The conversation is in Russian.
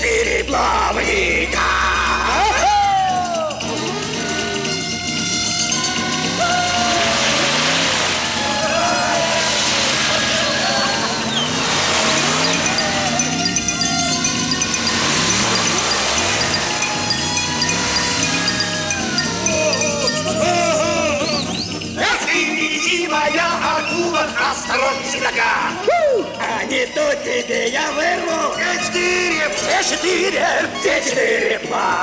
4 плавника. Моя акула, осторожней, нога! А не то тебе я вырву! Все 4! Все 4! Все 4 плавника!